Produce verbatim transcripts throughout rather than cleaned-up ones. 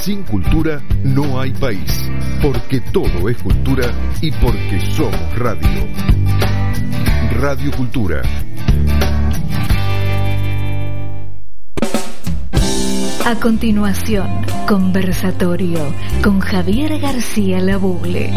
Sin cultura no hay país, porque todo es cultura y porque somos radio. Radio Cultura. A continuación, conversatorio con Javier García Labugle.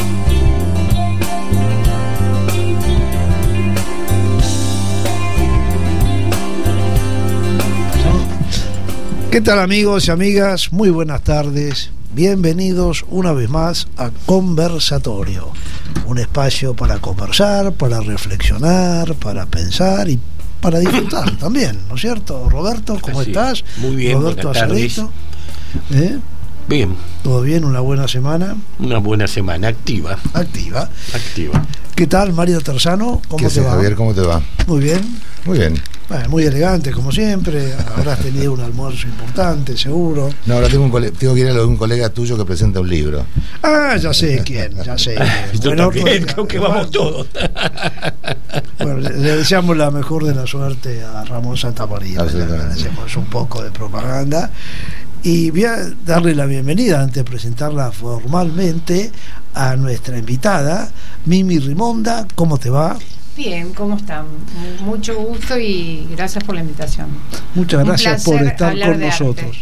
¿Qué tal, amigos y amigas? Muy buenas tardes. Bienvenidos una vez más a Conversatorio, un espacio para conversar, para reflexionar, para pensar y para disfrutar también, ¿no es cierto? Roberto, ¿cómo Así, estás? muy bien, Roberto buenas tardes. Azarito. ¿Eh? Bien. ¿Todo bien? ¿Una buena semana? Una buena semana, activa. Activa. Activa. ¿Qué tal, Mario Terzano? ¿Cómo ¿Qué te haces, va? Javier? ¿Cómo te va? Muy bien. Muy bien. Bueno, muy elegante, como siempre. Habrás tenido un almuerzo importante, seguro. No, ahora tengo, un cole- tengo que ir a lo de un colega tuyo que presenta un libro. Ah, ya sé quién, ya sé quién. Yo Bueno, también, pues, creo que vamos todos. Bueno, le, le deseamos la mejor de la suerte a Ramón Santamaría. Le agradecemos un poco de propaganda. Y voy a darle la bienvenida, antes de presentarla formalmente, a nuestra invitada, Mimi Rimonda. ¿Cómo te va? Bien, ¿cómo están? Mucho gusto y gracias por la invitación. Muchas Un gracias por placer estar hablar con de nosotros. arte.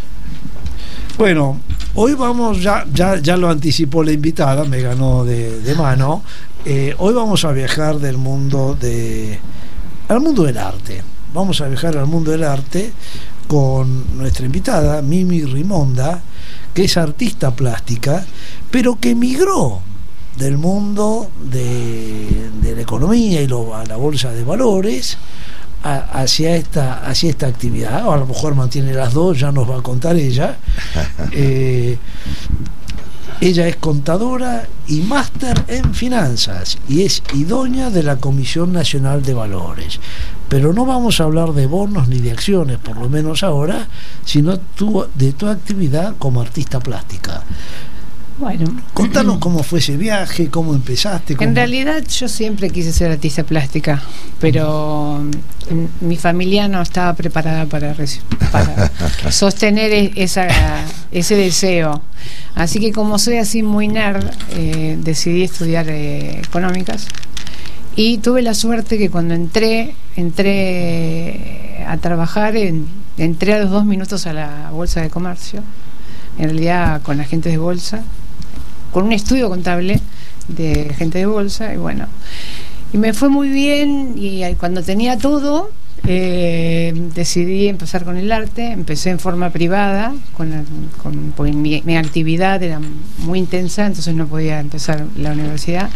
Bueno, hoy vamos, ya, ya, ya lo anticipó la invitada, me ganó de, de mano. Eh, hoy vamos a viajar del mundo de, al mundo del arte. Vamos a viajar al mundo del arte con nuestra invitada, Mimi Rimonda, que es artista plástica, pero que migró del mundo de, de la economía y lo, a la bolsa de valores a, hacia esta hacia esta actividad, o a lo mejor mantiene las dos, ya nos va a contar ella. eh, ella es contadora y máster en finanzas y es idónea de la Comisión Nacional de Valores, pero no vamos a hablar de bonos ni de acciones, por lo menos ahora, sino tu, de tu actividad como artista plástica. Bueno, Contanos cómo fue ese viaje, cómo empezaste. Cómo... en realidad yo siempre quise ser artista plástica, pero mm, mi familia no estaba preparada para, reci- para sostener e- esa, ese deseo. Así que como soy así muy nerd, eh, decidí estudiar eh, económicas y tuve la suerte que cuando entré, entré a trabajar, en, entré a los dos minutos a la Bolsa de Comercio, en realidad con agentes de bolsa, con un estudio contable de gente de bolsa, y bueno, y me fue muy bien, y cuando tenía todo eh, decidí empezar con el arte. Empecé en forma privada, con, la, con porque mi, mi actividad era muy intensa, entonces no podía empezar la universidad,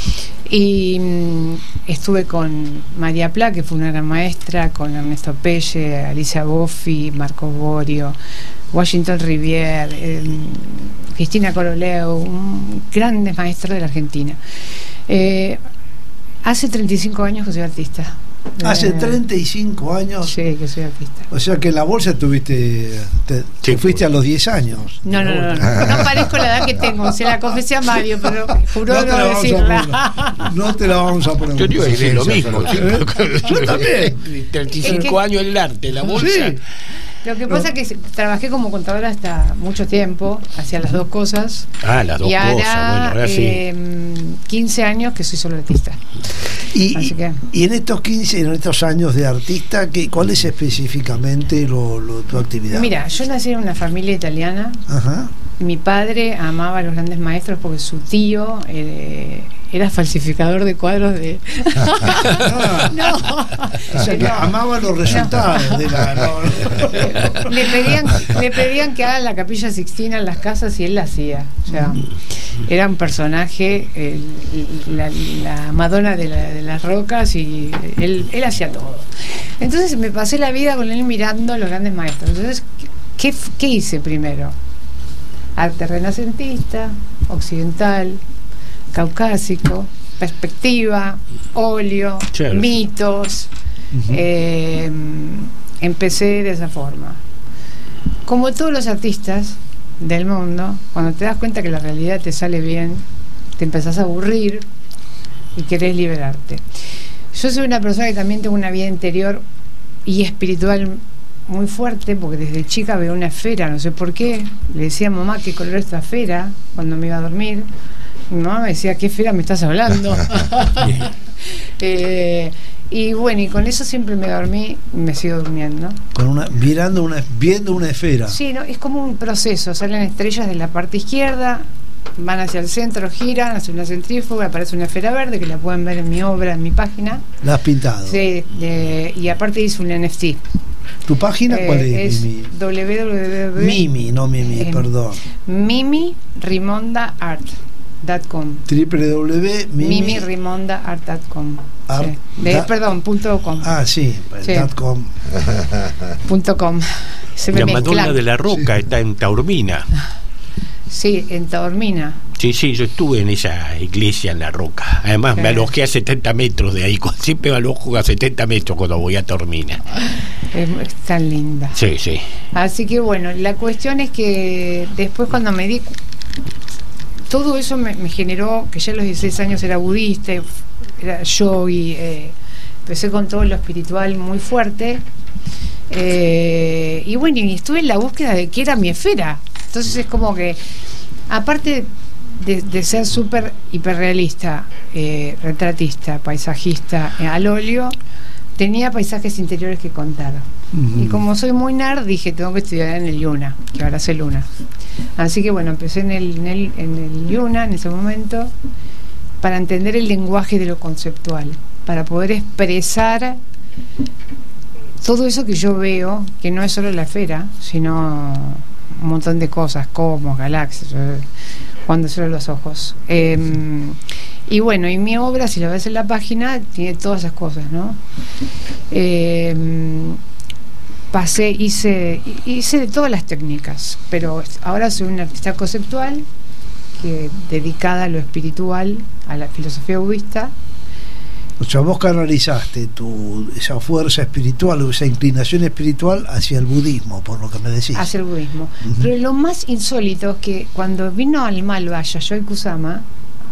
y mm, estuve con María Pla, que fue una gran maestra, con Ernesto Pelle, Alicia Boffi, Marcos Borio, Washington Rivier, eh, Cristina Coroleo, un grandes maestros de la Argentina. Eh, hace treinta y cinco años que soy artista. Hace Eh, treinta y cinco años. Sí, que soy artista. O sea que en la bolsa tuviste, te, Sí, te fuiste pues. a los diez años. No, no, no, no, no parezco la edad que tengo, se la confesé a Mario, pero juró No te no, la vamos a decirla. preguntar. No te la vamos a preguntar. Yo te iba a decir lo mismo. Yo también. treinta y cinco Es que- años en el arte, la bolsa. Sí. Lo que pasa es que trabajé como contadora hasta mucho tiempo, hacía las dos cosas. Ah, las dos y ahora, cosas. Bueno, ahora sí. eh, quince años que soy solo artista. Y, Así que- y en estos quince, en estos años de artista, ¿qué, ¿cuál es específicamente lo, lo- tu actividad? Mira, yo nací en una familia italiana. Ajá. Mi padre amaba a los grandes maestros porque su tío eh, era falsificador de cuadros de... no, O sea que no. amaba los resultados de la. no, no. Le pedían, le pedían que haga la Capilla Sixtina en las casas y él la hacía. O sea, era un personaje, el- la, la Madonna de, la- de las rocas, y él, él hacía todo. Entonces me pasé la vida con él mirando a los grandes maestros. Entonces, ¿qué, qué hice primero? Arte renacentista, occidental, caucásico, perspectiva, óleo, Claro. mitos. Ujú. Eh, empecé de esa forma. Como todos los artistas del mundo, cuando te das cuenta que la realidad te sale bien, te empezás a aburrir y querés liberarte. Yo soy una persona que también tengo una vida interior y espiritual muy fuerte porque desde chica veo una esfera, no sé por qué. Le decía a mamá qué color es esta esfera cuando me iba a dormir. Mi mamá me decía, ¿qué esfera me estás hablando? eh, y bueno, y con eso siempre me dormí y me sigo durmiendo. Con una, mirando una, viendo una esfera. Sí, no, es como un proceso. Salen estrellas de la parte izquierda, van hacia el centro, giran, hacen una centrífuga, aparece una esfera verde que la pueden ver en mi obra, en mi página. ¿La has pintado? Sí, eh, y aparte hice un N F T. ¿Tu página Eh, cuál es, es Mimi? w w w Mimi, no Mimi, eh, perdón. Mimi Rimonda Art punto com. w w w punto mimi Mimi Rimonda Art punto com. Art Sí. De, da- perdón, punto com. Ah, sí, Sí. dot .com. Punto com. Se me La mezclan. Madonna de la Roca está en Taormina. Sí, en Taormina. Sí, sí, yo estuve en esa iglesia en La Roca. Además, me Eh. alojé a setenta metros de ahí. Siempre me alojo a setenta metros cuando voy a Taormina. Es, es tan linda. Sí, sí. Así que bueno, la cuestión es que después cuando me di... Todo eso me, me generó, que ya a los dieciséis años era budista, era yogi, eh, empecé con todo lo espiritual muy fuerte. Eh, y bueno, y estuve en la búsqueda de qué era mi esfera. Entonces es como que, aparte de, de ser súper hiperrealista, eh, retratista, paisajista, eh, al óleo, tenía paisajes interiores que contar. Ujú. Y como soy muy nerd, dije, tengo que estudiar en el Yuna, que ahora hace Luna. Así que bueno, empecé en el, en el, en el Yuna en ese momento para entender el lenguaje de lo conceptual, para poder expresar todo eso que yo veo, que no es solo la esfera, sino un montón de cosas, cosmos, galaxias, eh, cuando cierro los ojos. Eh, y bueno, y mi obra, si la ves en la página, tiene todas esas cosas, ¿no? Eh, pasé, hice, hice de todas las técnicas, pero ahora soy una artista conceptual que dedicada a lo espiritual, a la filosofía budista. O sea, vos canalizaste tu, esa fuerza espiritual o esa inclinación espiritual hacia el budismo, por lo que me decís. Hacia el budismo. Ujú. Pero lo más insólito es que cuando vino al Malva Yayoi Kusama,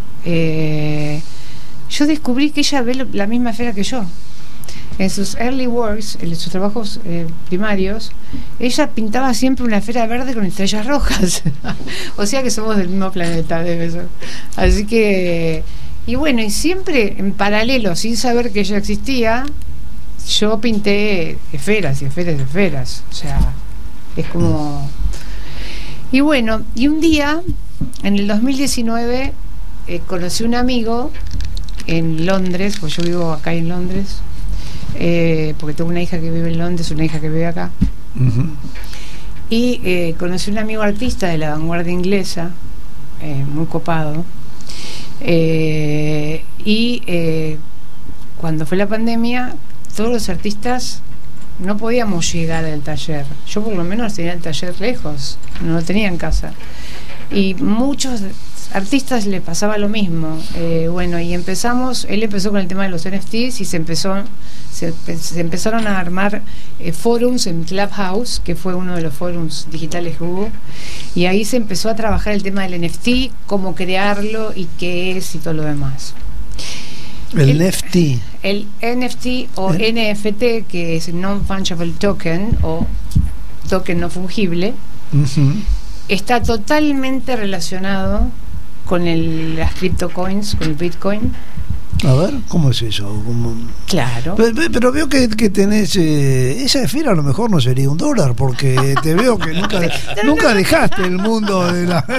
eh, yo descubrí que ella ve lo- la misma esfera que yo. En sus early works, en sus trabajos eh, primarios, ella pintaba siempre una esfera verde con estrellas rojas. O sea que somos del mismo planeta, debe ser. Así que, y bueno, y siempre en paralelo, sin saber que ella existía, yo pinté esferas y esferas y esferas. O sea, es como... Y bueno, y un día, en el dos mil diecinueve, eh, conocí un amigo en Londres, pues yo vivo acá en Londres, eh, porque tengo una hija que vive en Londres, una hija que vive acá, Ujú. y eh, conocí un amigo artista de la vanguardia inglesa, eh, muy copado, eh, y eh, cuando fue la pandemia, todos los artistas no podíamos llegar al taller. Yo por lo menos tenía el taller lejos, no lo tenía en casa. Y muchos artistas le pasaba lo mismo. Eh, bueno, y empezamos, él empezó con el tema de los N F Ts y se empezó, se, se empezaron a armar eh, forums en Clubhouse, que fue uno de los forums digitales que hubo, y ahí se empezó a trabajar el tema del N F T, cómo crearlo y qué es y todo lo demás. El, El- N F T. El N F T o El- N F T, que es Non-Fungible Token o token no fungible, Ujú. está totalmente relacionado con el, las criptocoins, con el Bitcoin. A ver, ¿cómo es eso? ¿Cómo? Claro. Pero, pero veo que, que tenés eh, esa esfera, a lo mejor no sería un dólar, porque te veo que nunca, nunca dejaste el mundo de la...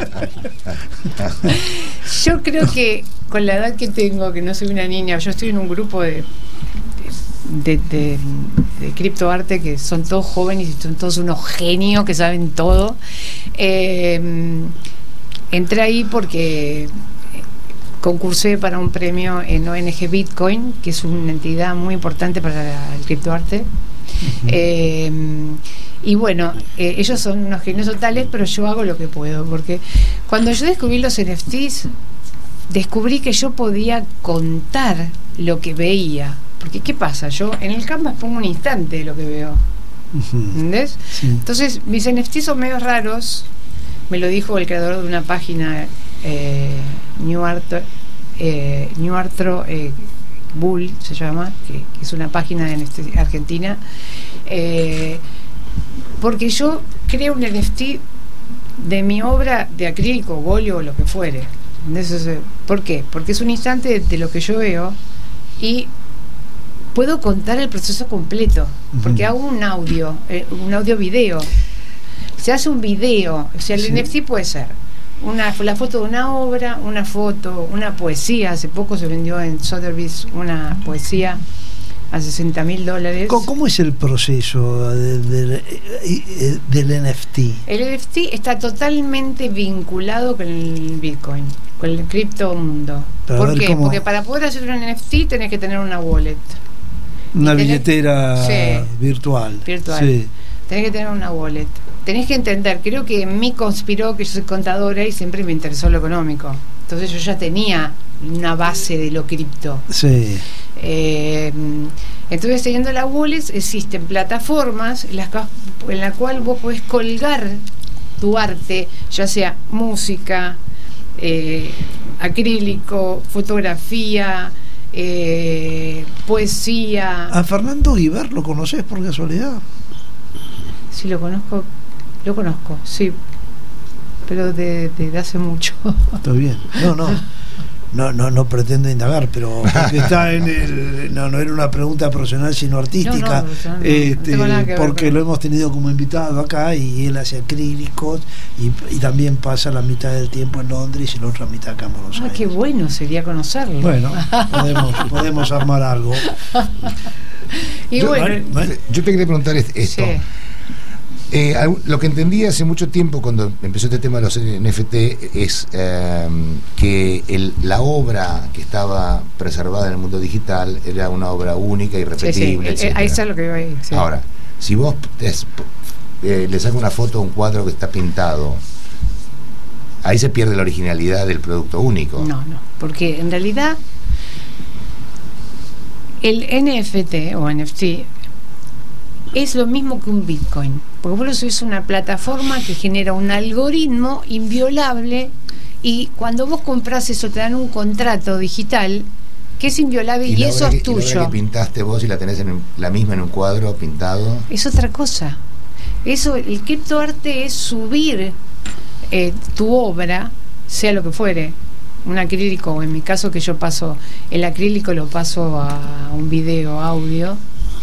Yo creo que con la edad que tengo, que no soy una niña, yo estoy en un grupo de de, de, de criptoarte que son todos jóvenes y son todos unos genios que saben todo. Eh, entré ahí porque concursé para un premio en O N G Bitcoin, que es una entidad muy importante para la- el criptoarte. Uh-huh. eh, y bueno, eh, ellos son unos genios totales, pero yo hago lo que puedo, porque cuando yo descubrí los N F Ts, descubrí que yo podía contar lo que veía. Porque ¿qué pasa? Yo en el Canvas pongo un instante de lo que veo. ¿Entendés? Sí. Entonces, mis N F Ts son medio raros. Me lo dijo el creador de una página, eh, New Art, eh, New Artro, eh, Bull se llama, que, que es una página de N F T argentina, eh, porque yo creo un N F T de mi obra de acrílico, óleo o lo que fuere. Entonces, ¿por qué? Porque es un instante de, de lo que yo veo y puedo contar el proceso completo, porque uh-huh. hago un audio, eh, un audio video. Se hace un video, o sea, el sí. N F T puede ser una, la foto de una obra, una foto, una poesía. Hace poco se vendió en Sotheby's una poesía a sesenta mil dólares. ¿Cómo es el proceso de, de, de, del N F T? El N F T está totalmente vinculado con el Bitcoin, con el criptomundo. ¿Por qué? Cómo... Porque para poder hacer un N F T tenés que tener una wallet. Una tenés... billetera sí, virtual. Virtual. Sí. Tenés que tener una wallet. Tenés que entender, creo que en mí conspiró que yo soy contadora y siempre me interesó lo económico. Entonces yo ya tenía una base de lo cripto. Sí. Eh, entonces, teniendo la wallet, existen plataformas en las que, en la cual vos podés colgar tu arte, ya sea música, eh, acrílico, fotografía, eh, poesía. ¿A Fernando Guiber lo conocés por casualidad? Sí, lo conozco, lo conozco, sí, pero de, de, de hace mucho. Está bien. No, no. No, no, no pretendo indagar, pero porque está en el, no, no era una pregunta profesional sino artística, no, no, no, este, no porque ver, lo hemos tenido como invitado acá y él hace acrílicos y, y también pasa la mitad del tiempo en Londres y la otra mitad acá en Buenos Aires. Ah, qué bueno sería conocerlo. Bueno, podemos, podemos armar algo. Y yo, bueno, vale, yo te quería preguntar esto. Sí. Eh, lo que entendí hace mucho tiempo cuando empezó este tema de los N F T es eh, que el, la obra que estaba preservada en el mundo digital era una obra única, irrepetible, sí, sí. Ahí está lo que iba a ir, sí. Ahora, si vos es, eh, le sacas una foto a un cuadro que está pintado, ahí se pierde la originalidad del producto único. No, no, porque en realidad el N F T o N F T es lo mismo que un Bitcoin, porque vos lo subís a una plataforma que genera un algoritmo inviolable y cuando vos compras eso te dan un contrato digital que es inviolable y, y eso que, es tuyo. ¿Y la obra que pintaste vos y la tenés en un, la misma en un cuadro pintado? Es otra cosa. Eso, el criptoarte es subir eh, tu obra, sea lo que fuere, un acrílico, o en mi caso que yo paso el acrílico lo paso a un video, audio.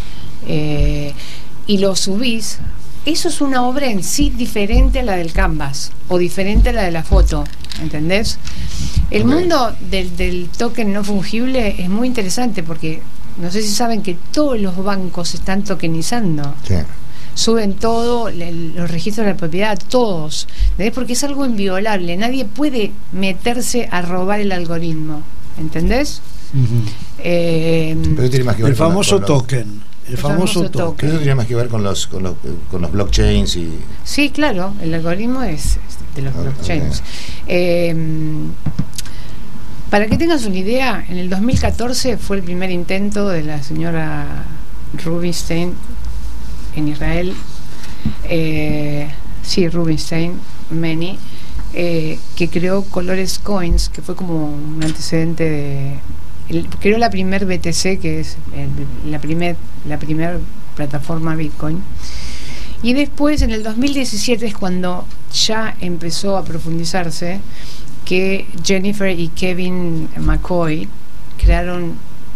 Eh, y lo subís, eso es una obra en sí diferente a la del canvas o diferente a la de la foto, ¿entendés? El okay. mundo del, del token no fungible es muy interesante porque no sé si saben que todos los bancos están tokenizando, sí. Suben todo, le, los registros de la propiedad, todos, ¿entendés? Porque es algo inviolable, nadie puede meterse a robar el algoritmo, ¿entendés? Uh-huh. eh, Pero tiene más que ver el con famoso la, token. El, el famoso, famoso token. token. Eso tiene más que ver con los, con los con los blockchains y. Sí, claro, el algoritmo es, es de los okay. blockchains. Eh, para que tengas una idea, en el dos mil catorce fue el primer intento de la señora Rubinstein en Israel. Eh, sí, Rubinstein, Meni, eh, que creó Colores Coins, que fue como un antecedente de. El, creó la primer B T C, que es el, la primer la primer plataforma Bitcoin, y después en el dos mil diecisiete es cuando ya empezó a profundizarse, que Jennifer y Kevin McCoy crearon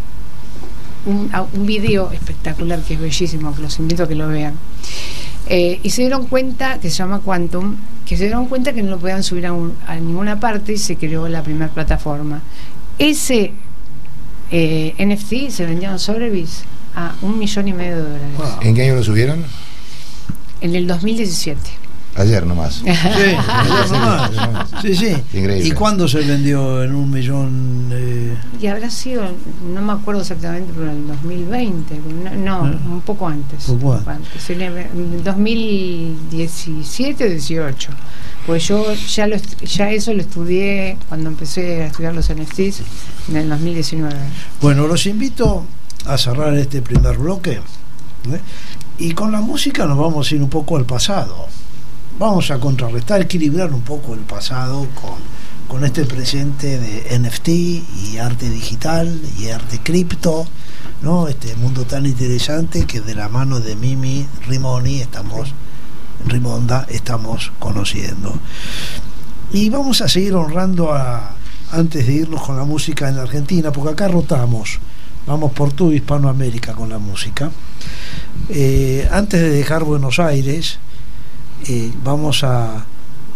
un, un video espectacular que es bellísimo, que los invito a que lo vean, eh, y se dieron cuenta, que se llama Quantum, que se dieron cuenta que no lo podían subir a, un, a ninguna parte y se creó la primera plataforma. Ese Eh, N F T se vendieron Sotheby's a un millón y medio de dólares. Wow. ¿En qué año lo subieron? En el dos mil diecisiete. Ayer nomás. Sí, ayer nomás. Sí, sí. Increíble. ¿Y cuándo se vendió en un millón? Eh? Y habrá sido, no me acuerdo exactamente, pero en el dos mil veinte. No, no ¿Eh? un poco antes. Un poco antes. En el dos mil diecisiete o dieciocho. Pues yo ya lo ya eso lo estudié cuando empecé a estudiar los N F Ts en el dos mil diecinueve. Bueno, los invito a cerrar este primer bloque, ¿eh? Y con la música nos vamos a ir un poco al pasado. Vamos a contrarrestar, equilibrar un poco el pasado con, con este presente de N F T y arte digital y arte cripto, ¿no? Este mundo tan interesante que de la mano de Mimi Rimoni estamos, Rimonda, estamos conociendo. Y vamos a seguir honrando a, antes de irnos con la música en la Argentina, porque acá rotamos, vamos por toda Hispanoamérica con la música. Eh, antes de dejar Buenos Aires, eh, vamos a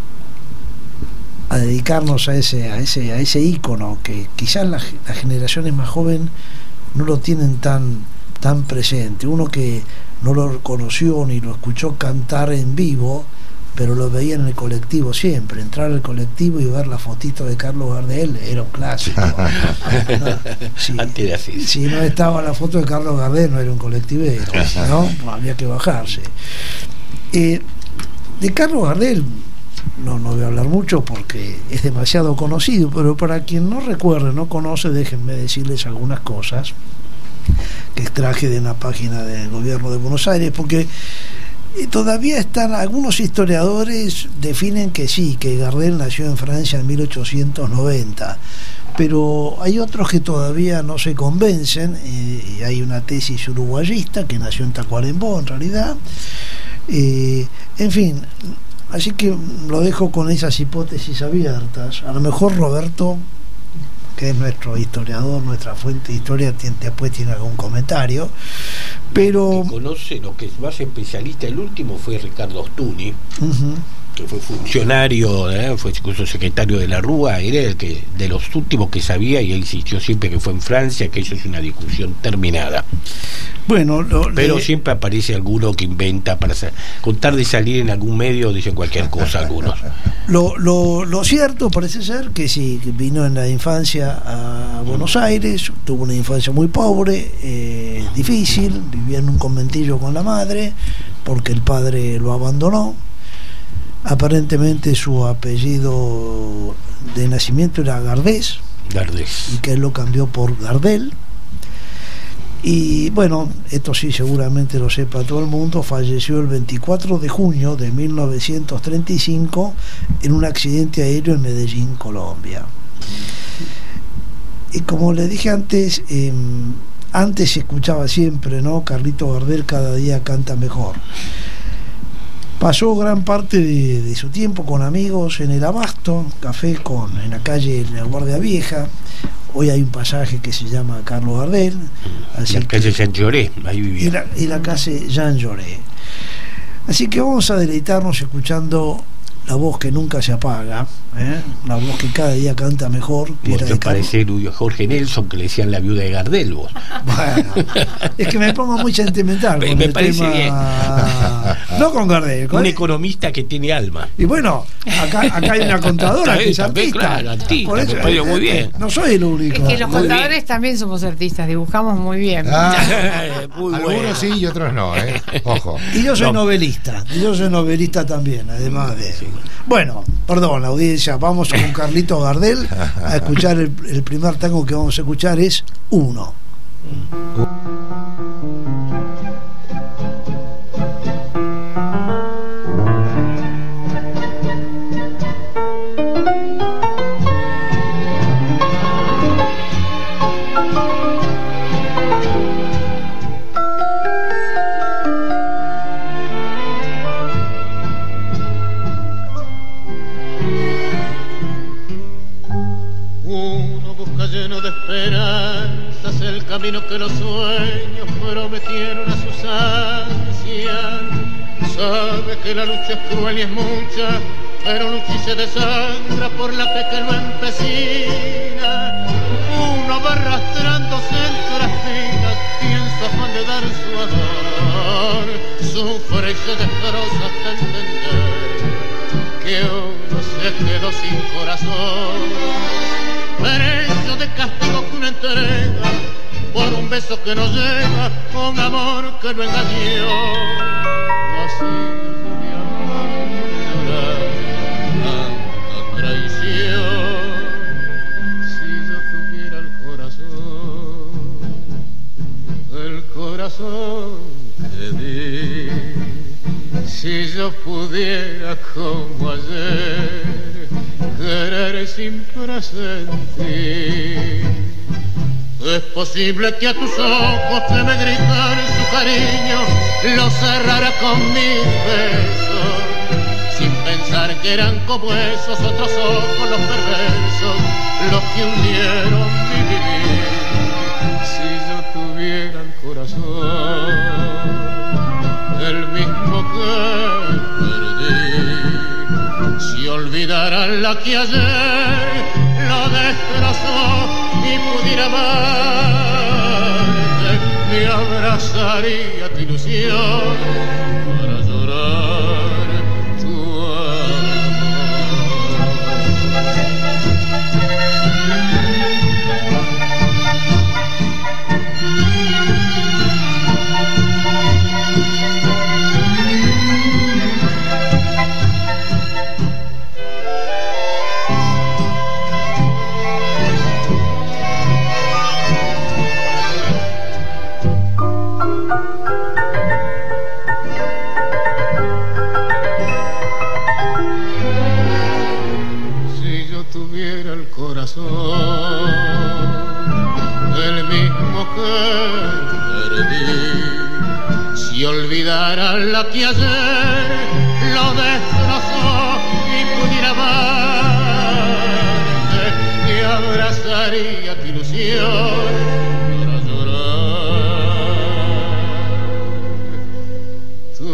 a dedicarnos a ese a ese a ese ícono que quizás las, las generaciones más jóvenes no lo tienen tan tan presente. Uno que no lo conoció ni lo escuchó cantar en vivo, pero lo veía en el colectivo siempre. Entrar al colectivo y ver la fotito de Carlos Gardel era un clásico. No, si, si no estaba la foto de Carlos Gardel, no era un colectivero, ¿no? Había que bajarse. Eh, de Carlos Gardel no, no voy a hablar mucho porque es demasiado conocido, pero para quien no recuerde, no conoce, déjenme decirles algunas cosas que extraje de una página del gobierno de Buenos Aires, porque todavía están, algunos historiadores definen que sí, que Gardel nació en Francia en mil ochocientos noventa, pero hay otros que todavía no se convencen, eh, y hay una tesis uruguayista que nació en Tacuarembó en realidad, eh, en fin. Así que lo dejo con esas hipótesis abiertas. A lo mejor Roberto, que es nuestro historiador, nuestra fuente de historia, tiene, después tiene algún comentario, pero... Que conoce, lo que es más especialista, el último fue Ricardo Ostuni, uh-huh. que fue funcionario, ¿eh? Fue incluso secretario de la Rúa, era el que de los últimos que sabía, y él insistió siempre que fue en Francia, que eso es una discusión terminada. Bueno, lo, pero le... siempre aparece alguno que inventa para hacer, contar de salir en algún medio, dicen cualquier cosa algunos. Lo, lo, lo cierto parece ser que sí, que vino en la infancia a Buenos Aires, tuvo una infancia muy pobre, eh, difícil, vivía en un conventillo con la madre, porque el padre lo abandonó. Aparentemente su apellido de nacimiento era Gardés, Gardés, y que él lo cambió por Gardel. Y bueno, esto sí seguramente lo sepa todo el mundo, falleció el veinticuatro de junio de mil novecientos treinta y cinco en un accidente aéreo en Medellín, Colombia. Y como le dije antes, eh, antes se escuchaba siempre, ¿no? Carlito Gardel cada día canta mejor. Pasó gran parte de, de su tiempo con amigos en el Abasto, café con, en la calle en la Guardia Vieja. Hoy hay un pasaje que se llama Carlos Gardel. Así la calle Jean Lloré, ahí vivía. Y la, y la calle Jean Lloré. Así que vamos a deleitarnos escuchando la voz que nunca se apaga, ¿eh? La voz que cada día canta mejor. Que vos te parece Jorge Nelson, que le decían la viuda de Gardel, vos. Bueno, es que me pongo muy sentimental me, con me el parece tema... bien. No con Gardel, con un el... economista que tiene alma. Y bueno, acá, acá hay una contadora que es artista. Claro, artista, por eso, me parece muy bien. No soy el único. Es que los muy contadores bien. También somos artistas, dibujamos muy bien. Ah, muy algunos bueno. sí y otros no, ¿eh? Ojo. Y yo soy No. novelista, y yo soy novelista también, además de... Bueno, perdón, la audiencia, vamos con Carlito Gardel a escuchar el, el primer tango que vamos a escuchar es Uno. Lleno de esperanzas el camino que los sueños prometieron a sus ansias. Sabe que la lucha es cruel y es mucha, pero lucha y se desangra por la fe que lo empecina. Uno va arrastrándose entre espinas y en su afán de dar su amor sufre y se destroza hasta entender que uno se quedó sin corazón. Precio de castigo que una entrega por un beso que no llega, un amor que no engañó. Así mi amor llorar tanta traición. Si yo tuviera el corazón, el corazón que di, si yo pudiera como ayer querer sin presentir. Es posible que a tus ojos se me gritan su cariño, lo cerrara con mis besos, sin pensar que eran como esos otros ojos los perversos, los que hundieron mi vivir. Si yo tuviera el corazón, el mismo que perdí, si olvidara la que ayer lo destrozó y pudiera amarte, me abrazaría tu ilusión para llorar tu el mismo que perdí, si olvidara la que ayer lo destrozó y pudiera amarte, me abrazaría tu ilusión para llorar tu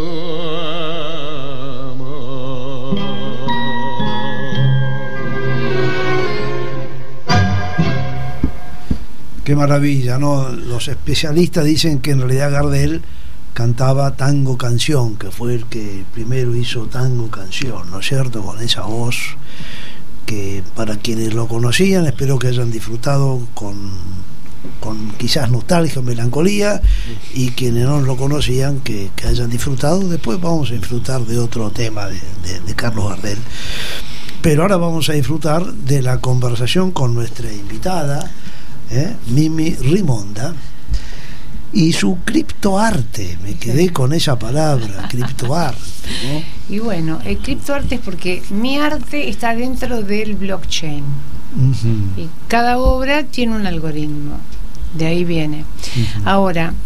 Qué maravilla, ¿no? Los especialistas dicen que en realidad Gardel cantaba Tango Canción, que fue el que primero hizo Tango Canción, ¿no es cierto? Con esa voz que para quienes lo conocían, espero que hayan disfrutado con, con quizás nostalgia o melancolía, y quienes no lo conocían, que, que hayan disfrutado. Después vamos a disfrutar de otro tema de, de, de Carlos Gardel. Pero ahora vamos a disfrutar de la conversación con nuestra invitada, ¿Eh? Mimi Rimonda, y su criptoarte. Me quedé con esa palabra, criptoarte, ¿no? Y bueno, el criptoarte es porque mi arte está dentro del blockchain. Uh-huh. Y cada obra tiene un algoritmo, de ahí viene. Uh-huh. Ahora,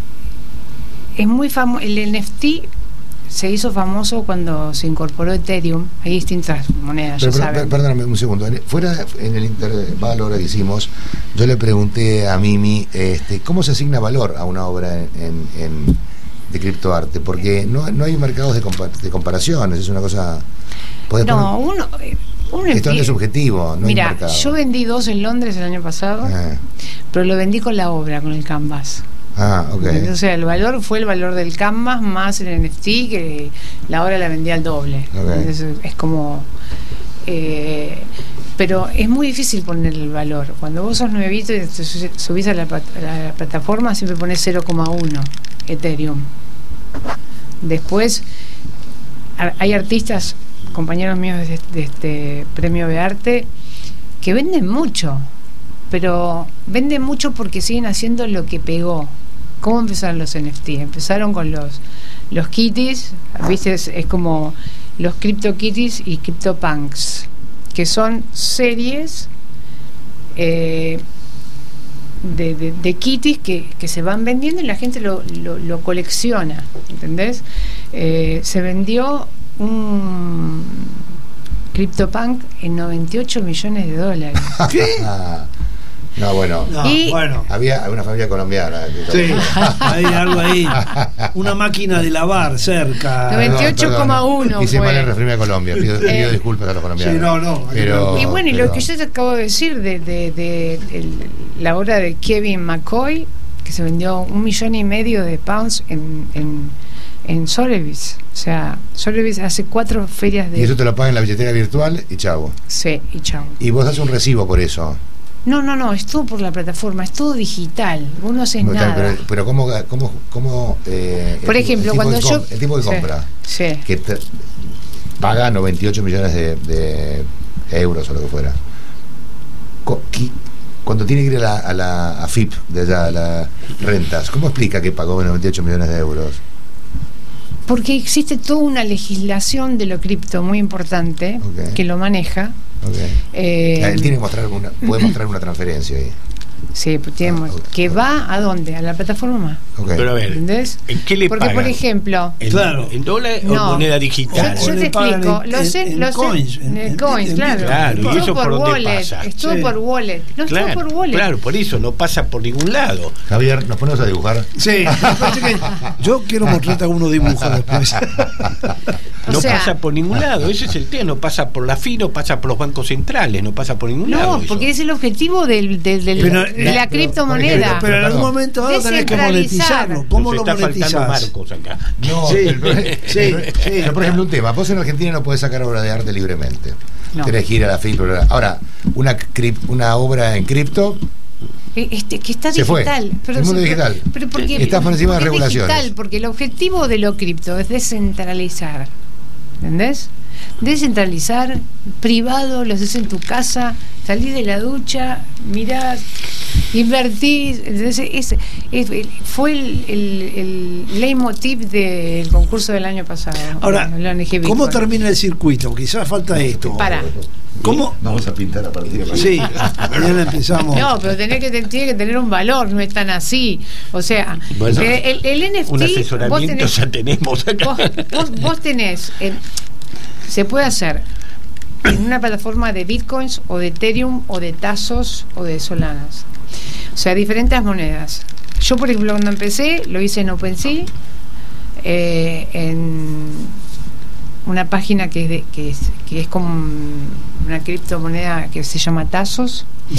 es muy famoso el N F T. Se hizo famoso cuando se incorporó Ethereum. Hay distintas monedas, pero, ya pero, saben. Perdóname un segundo. Fuera en el intervalo que hicimos, yo le pregunté a Mimi este, cómo se asigna valor a una obra en, en, en de criptoarte, porque no, no hay mercados de, compa de comparaciones. Es una cosa. No, poner, uno. uno esto es subjetivo. No Mira, hay mercado. Yo vendí dos en Londres el año pasado, eh. pero lo vendí con la obra, con el canvas. Ah, okay. O sea, el valor fue el valor del canvas más el N F T, que la obra la vendía al doble. Okay. Entonces, es como eh, pero es muy difícil poner el valor. Cuando vos sos nuevito y te subís a la, a la plataforma, siempre pones cero coma uno Ethereum. Después hay artistas, compañeros míos de, de este premio de arte, que venden mucho, pero venden mucho porque siguen haciendo lo que pegó. ¿Cómo empezaron los N F T? Empezaron con los los kitties, ¿viste? Es, es como los CryptoKitties y CryptoPunks, que son series eh, de, de, de kitties que, que se van vendiendo y la gente lo, lo, lo colecciona, ¿entendés? Eh, se vendió un CryptoPunk en noventa y ocho millones de dólares. ¿Qué? No, bueno, no, y, bueno. Había una familia colombiana. Sí, hay algo ahí. Una máquina de lavar cerca. noventa y ocho coma uno. Hice mal en referirme a Colombia. Pido, eh, pido disculpas a los colombianos. Sí, no, no. Pero, y bueno, y pero... lo que yo te acabo de decir de, de, de, de el, la obra de Kevin McCoy, que se vendió un millón y medio de pounds en, en, en Sotheby's. O sea, Sotheby's hace cuatro ferias de. Y eso te lo pagan en la billetera virtual y chavo. Sí, y chavo. Y vos das un recibo por eso. No, no, no, es todo por la plataforma, es todo digital, vos no haces pero, nada. Pero, pero ¿cómo, cómo, cómo eh, por ejemplo, el cuando yo... El tipo que compra, sí, sí. que te, paga noventa y ocho millones de, de euros o lo que fuera, cuando tiene que ir a la, a la a F I P, de allá, a las rentas, ¿cómo explica que pagó noventa y ocho millones de euros? Porque existe toda una legislación de lo cripto muy importante, okay, que lo maneja. Okay. Eh, Él tiene que mostrar una, puede mostrar una transferencia ahí. Sí, pues tenemos ah, okay, que okay. va a dónde, a la plataforma. Okay. Pero a ver, ¿entendés? ¿en qué le Porque pagan? por ejemplo, ¿En, claro, en dólares no, o moneda digital? Yo, yo te explico, en, los en, los coins, en, en, en coins, en, claro. Claro, ¿y eso por por dónde wallet, pasa? Es todo sí. por wallet, no claro, es todo por wallet. Claro, por eso no pasa por ningún lado. Javier, ¿nos ponemos a dibujar? Sí, que yo quiero mostrarte algunos dibujos después. No o sea, pasa por ningún lado, ese es el tema, no pasa por la F I, no pasa por los bancos centrales, no pasa por ningún no, lado. No, porque eso. es el objetivo del, del, del, pero, de la pero, criptomoneda. Pero en algún momento dado tenés que monetizarlo. ¿Cómo lo monetizás? Marcos acá. No, sí, el, sí, el, sí. Pero por ejemplo, un tema, vos en Argentina no podés sacar obra de arte libremente. No. Tenés que ir a la F I. Pero ahora, una, una obra en cripto. Este, que está se digital, fue. Pero el mundo se, digital. Pero, pero porque, está por encima de regulaciones. Digital, porque el objetivo de lo cripto es descentralizar. ¿Entendés? Descentralizar, privado, lo haces en tu casa, salís de la ducha, mirás, invertís. Entonces, es, es, fue el, el, el leitmotiv del concurso del año pasado. Ahora, la O N G ¿cómo termina el circuito? Quizás falta esto. Para. ¿Cómo? Vamos a pintar a partir de mañana. Sí, mañana empezamos. No, pero tenés que, tiene que tener un valor, no es tan así. O sea, bueno, el, el N F T. Un asesoramiento tenés, ya tenemos acá. Vos, vos, vos tenés. El, se puede hacer en una plataforma de bitcoins o de Ethereum o de Tazos o de Solanas. O sea, diferentes monedas. Yo, por ejemplo, cuando empecé, lo hice en OpenSea, eh, en una página que es, de, que es que es como una criptomoneda que se llama Tazos. Uh-huh.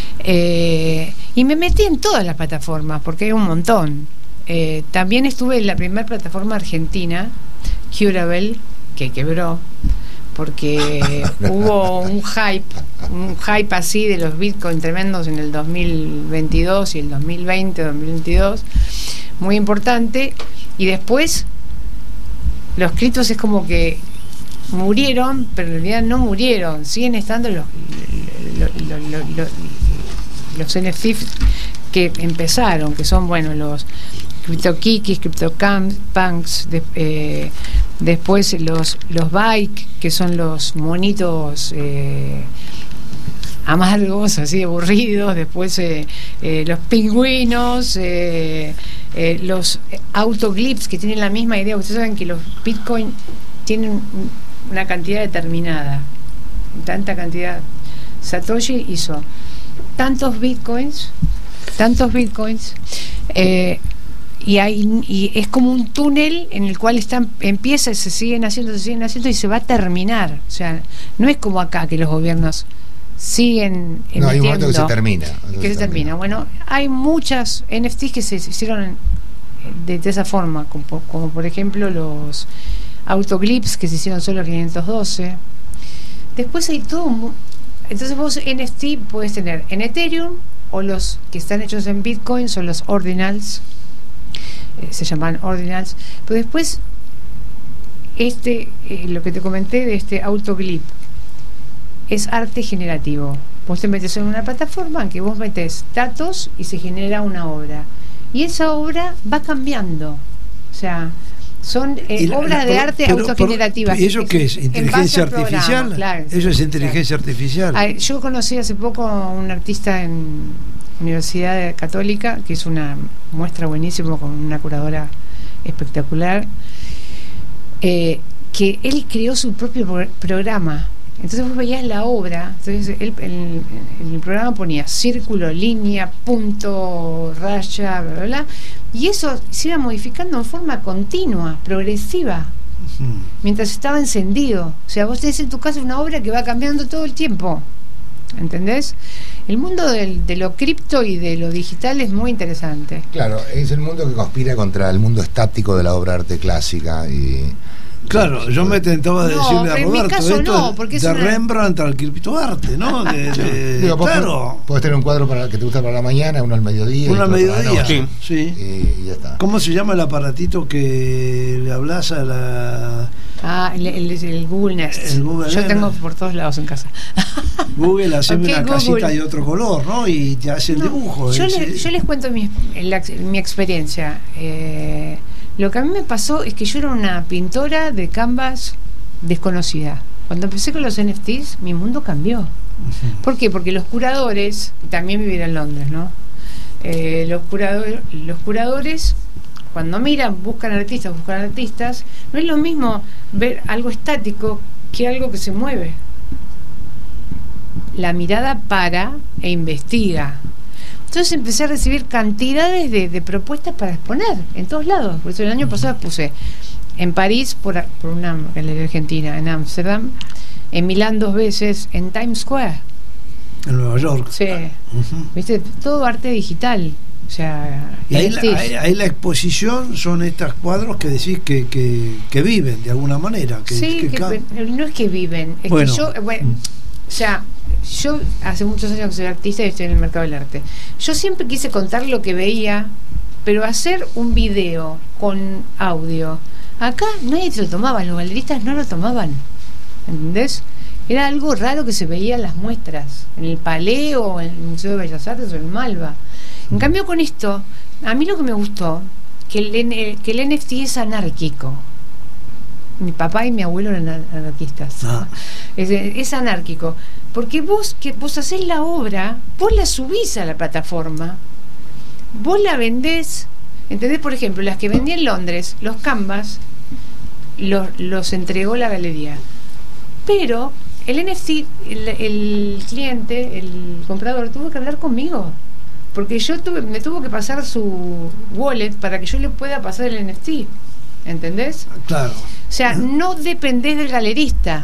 eh, y me metí en todas las plataformas porque hay un montón. Eh, también estuve en la primera plataforma argentina, Curable, que quebró porque hubo un hype un hype así de los bitcoins tremendos en el dos mil veintidós y el dos mil veinte, dos mil veintidós, muy importante, y después los criptos es como que murieron, pero en realidad no murieron, siguen estando los los, los, los, los, los N F T que empezaron, que son, bueno, los CryptoKitties, CryptoPunks, de, eh, después los los Bike, que son los monitos eh, amargos, así aburridos, después eh, eh, los pingüinos, eh, eh, los autoglyphs, que tienen la misma idea. Ustedes saben que los Bitcoin tienen una cantidad determinada, tanta cantidad. Satoshi hizo tantos Bitcoins, tantos Bitcoins, eh, y hay y es como un túnel en el cual están empieza, se siguen haciendo, se siguen haciendo y se va a terminar. O sea, no es como acá que los gobiernos siguen emitiendo, no, hay un momento que se termina que se, se termina. termina bueno, hay muchas N F Ts que se hicieron de, de esa forma, como, como por ejemplo los autoglyphs que se hicieron solo quinientos doce. Después hay todo. Entonces vos N F T puedes tener en Ethereum, o los que están hechos en Bitcoin son los ordinals, eh, se llaman ordinals. Pero después este eh, lo que te comenté de este autoglyph es arte generativo. Vos te metes en una plataforma en que vos metes datos y se genera una obra, y esa obra va cambiando. O sea, son eh, la, obras la, de arte pero, autogenerativas. ¿Y eso qué es? ¿Inteligencia artificial? Claro, eso es inteligencia claro. artificial. Ah, yo conocí hace poco a un artista en Universidad Católica que hizo una muestra buenísima con una curadora espectacular, eh, que él creó su propio programa. Entonces vos veías la obra, entonces él, el, el programa ponía círculo, línea, punto, raya, bla, bla, bla, y eso se iba modificando en forma continua, progresiva, uh-huh. mientras estaba encendido. O sea, vos tenés en tu casa una obra que va cambiando todo el tiempo, ¿entendés? El mundo del, de lo cripto y de lo digital es muy interesante. Claro, es el mundo que conspira contra el mundo estático de la obra arte clásica. Y claro, yo me tentaba de no, decirle a Roberto esto no, porque de una... Rembrandt al criptoarte, ¿no? De, de, Digo, claro. Puedes tener un cuadro para que te gusta para la mañana, uno al mediodía. Uno al mediodía, sí. sí. Y, y ya está. ¿Cómo se llama el aparatito que le hablas a la...? Ah, el, el, el Google Nest. El Google Yo tengo por todos lados en casa. Google hace okay, una Google. casita de otro color, ¿no? Y te hace el no, dibujo. Yo, le, yo les cuento mi, la, mi experiencia. Eh, Lo que a mí me pasó es que yo era una pintora de canvas desconocida. Cuando empecé con los N F Ts, mi mundo cambió. Uh-huh. ¿Por qué? Porque los curadores, también vivir en Londres, ¿no? Eh, los, curador, los curadores, cuando miran, buscan artistas, buscan artistas, no es lo mismo ver algo estático que algo que se mueve. La mirada para e investiga. Entonces empecé a recibir cantidades de, de propuestas para exponer en todos lados. Por eso el año pasado puse en París por, por una galería argentina, en Ámsterdam, en Milán dos veces, en Times Square. En Nueva York. Sí. Uh-huh. ¿Viste? Todo arte digital. O sea, y ahí la, ahí, ahí la exposición son estos cuadros que decís que, que, que viven de alguna manera. Que, sí, que que, ca- no es que viven. Es bueno. que yo, bueno, o sea, yo hace muchos años que soy artista y estoy en el mercado del arte. Yo siempre quise contar lo que veía, pero hacer un video con audio, acá nadie se lo tomaba, los galeristas no lo tomaban, ¿entendés? Era algo raro que se veía en las muestras, en el Palais o en el Museo de Bellas Artes o en Malva. En cambio con esto, a mí lo que me gustó, que el, que el N F T es anárquico. Mi papá y mi abuelo eran anarquistas. Ah. Es, es anárquico. Porque vos que vos hacés la obra, vos la subís a la plataforma, vos la vendés, ¿entendés? Por ejemplo, las que vendí en Londres, los canvas, los, los entregó la galería. Pero el N F T, el, el cliente, el comprador, tuvo que hablar conmigo. Porque yo tuve, me tuvo que pasar su wallet para que yo le pueda pasar el N F T. ¿Entendés? Claro. O sea, no dependés del galerista.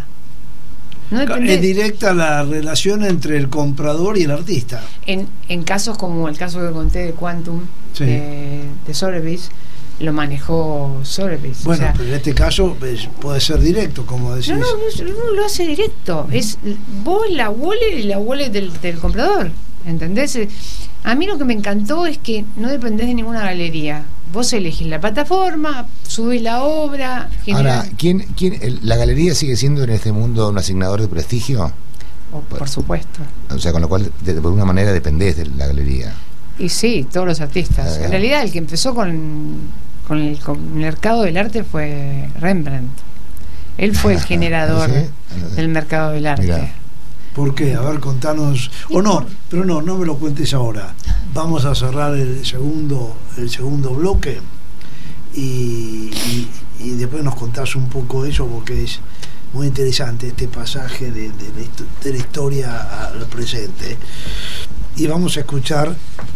No dependés. Es directa la relación entre el comprador y el artista. En, en casos como el caso que conté de Quantum, sí. de, de Sotheby's, lo manejó Sotheby's. Bueno, o sea, pero en este caso pues, puede ser directo, como decís. No, no, no, no lo hace directo. Es vos la wallet y la wallet del, del comprador. ¿Entendés? A mí lo que me encantó es que no dependés de ninguna galería. Vos elegís la plataforma, subís la obra. Ahora, ¿quién, quién, el, ¿la galería sigue siendo en este mundo un asignador de prestigio? Oh, por, por supuesto. O sea, con lo cual, de, de alguna manera dependés de la galería. Y sí, todos los artistas. Ah, en realidad, el que empezó con, con, el, con el mercado del arte fue Rembrandt. Él fue el generador ¿sí? del mercado del arte. Mirá. ¿Por qué? A ver, contanos. O no, pero no, no me lo cuentes ahora. Vamos a cerrar el segundo, el segundo bloque y, y, y después nos contás un poco eso porque es muy interesante este pasaje de, de, la, de la historia al presente. Y vamos a escuchar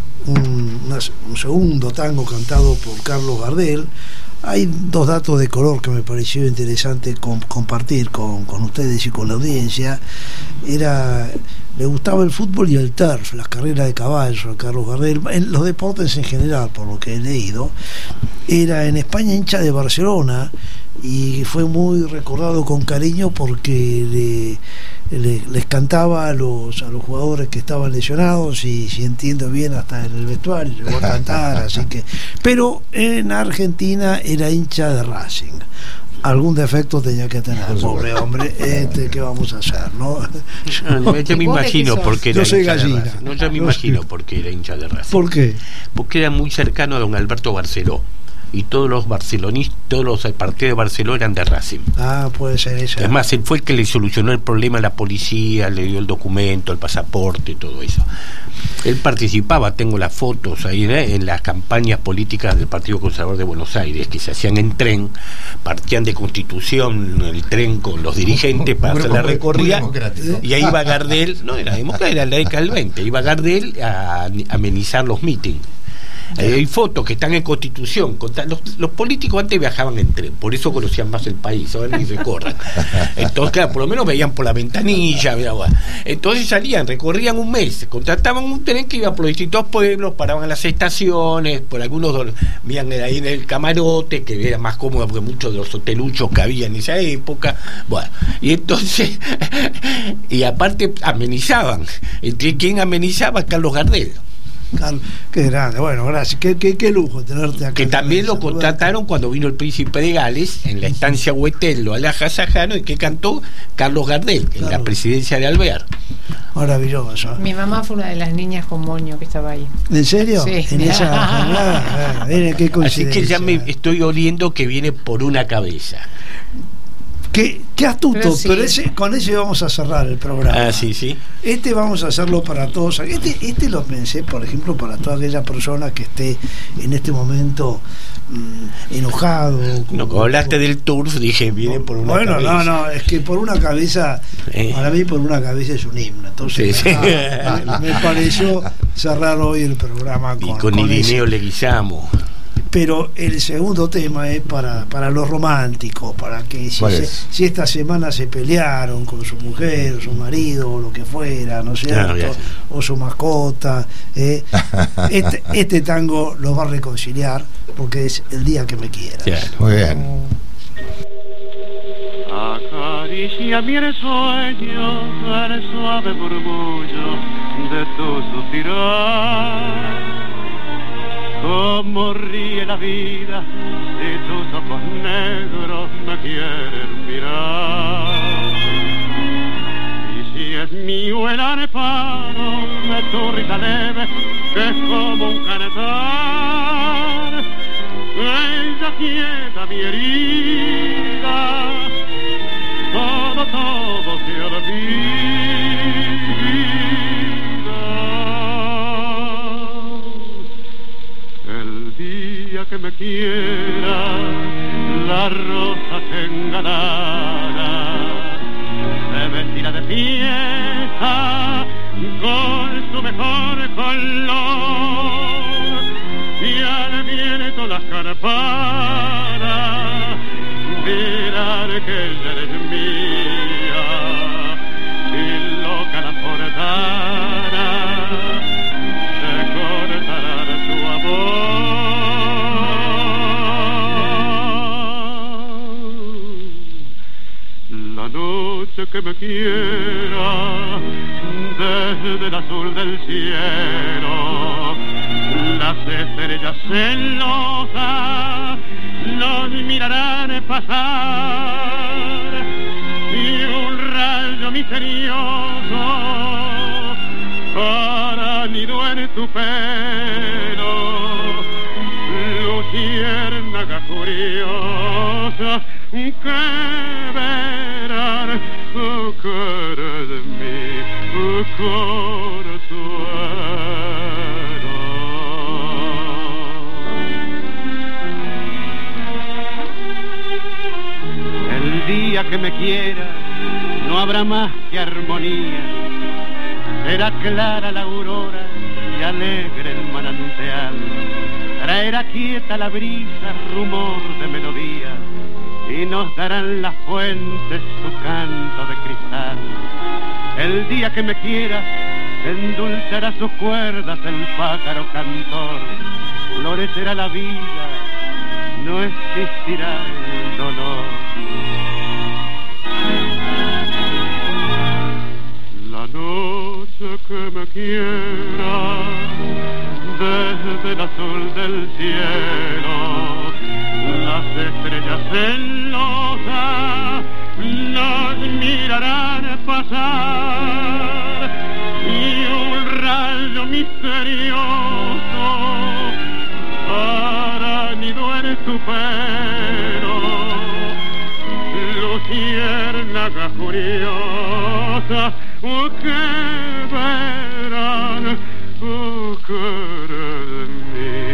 un, una, un segundo tango cantado por Carlos Gardel. Hay dos datos de color que me pareció interesante com- compartir con, con ustedes y con la audiencia. Era, le gustaba el fútbol y el turf, las carreras de caballos a Carlos Gardel, en los deportes en general, por lo que he leído. Era en España hincha de Barcelona y fue muy recordado con cariño porque le, le, les cantaba a los, a los jugadores que estaban lesionados y, si entiendo bien, hasta en el vestuario llegó a cantar, así que. Pero en Argentina era hincha de Racing. Algún defecto tenía que tener, pobre hombre, este, ¿qué vamos a hacer? ¿no? No, yo me imagino porque era yo soy hincha gallina. de Racing. No, yo me no imagino soy... porque era hincha de Racing. ¿Por qué? Porque era muy cercano a don Alberto Barceló. Y todos los barcelonistas, todos los partidos de Barcelona eran de Racing. Ah, puede ser eso. Es más, él fue el que le solucionó el problema a la policía, le dio el documento, el pasaporte, todo eso. Él participaba, tengo las fotos ahí, ¿eh? en las campañas políticas del Partido Conservador de Buenos Aires, que se hacían en tren, partían de Constitución, el tren con los dirigentes para hacer la recorrida, y ahí iba Gardel, no era democrático, era la década del veinte, iba Gardel a amenizar los mítines. Eh, hay fotos que están en Constitución. Los, los políticos antes viajaban en tren, por eso conocían más el país, ahora ni recorran. Entonces, claro, por lo menos veían por la ventanilla. Entonces salían, recorrían un mes, contrataban un tren que iba por los distintos pueblos, paraban en las estaciones, por algunos veían ahí en el camarote, que era más cómodo porque muchos de los hoteluchos que había en esa época. Bueno, y entonces, y aparte amenizaban. ¿Entre quién amenizaba? Carlos Gardel. Carlos, qué grande, bueno, gracias, qué, qué, qué lujo tenerte acá. Que también lo contrataron cuando vino el príncipe de Gales en la estancia Huetello, Alhaja Sajano, y que cantó Carlos Gardel en claro. la presidencia de Alvear. Maravilloso. Mi mamá fue una de las niñas con moño que estaba ahí. ¿En serio? Sí. En esa jornada. Miren qué Así coincidencia. que ya me estoy oliendo que viene por una cabeza. Qué, qué astuto, pero, pero, sí. ese, con ese vamos a cerrar el programa. Ah, sí, sí. Este vamos a hacerlo para todos. Este, este lo pensé, por ejemplo, para toda aquella persona que esté en este momento mmm, enojado. No, como hablaste del turf, dije, viene por una bueno, cabeza. Bueno, no, no, es que por una cabeza, Eh. para mí por una cabeza es un himno. Entonces Sí, sí. Me, me pareció cerrar hoy el programa con, Y con, con Irineo ese. Leguizamo. Pero el segundo tema es para, para los románticos, para que si, se, si esta semana se pelearon con su mujer, o su marido, o lo que fuera, ¿no es cierto? Ah, o su mascota, ¿eh? este, este tango los va a reconciliar porque es El día que me quieras. Claro. Muy bien. Acaricia mi sueño el suave murmullo de tu suspirar. Como ríe la vida si tus ojos negros me quieren mirar. Y si es mío el amparo de tu risa leve, que es como un canetar, ella quieta mi herida, todo, todo se olvida. Que me quiera, la rosa se engalara, se vestirá de fiesta con su mejor color, y al viento las campanas dirán que ella eres mía, y loca la fontana se cortará de su amor. Que me quiera desde el azul del cielo, las estrellas celosas los mirarán pasar, y un rayo misterioso hará nido en tu pelo, luciérnaga curiosa que verán oh, cara de mí, oh, corazón. El día que me quiera no habrá más que armonía, será clara la aurora y alegre el manantial, traerá quieta la brisa, rumor de melodía, y nos darán las fuentes su canto de cristal. El día que me quiera endulzará sus cuerdas el pájaro cantor, florecerá la vida, no existirá el dolor. La noche que me quiera desde el azul del cielo, las estrellas celosas nos mirarán pasar, y un rayo misterioso hará nido en tu pelo, luciérnaga curiosa que verán oh, cara de mí,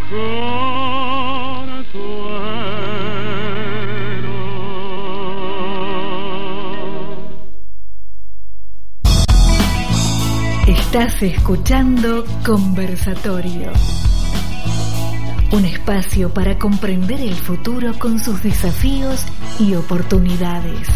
Estás escuchando Conversatorio, un espacio para comprender el futuro con sus desafíos y oportunidades.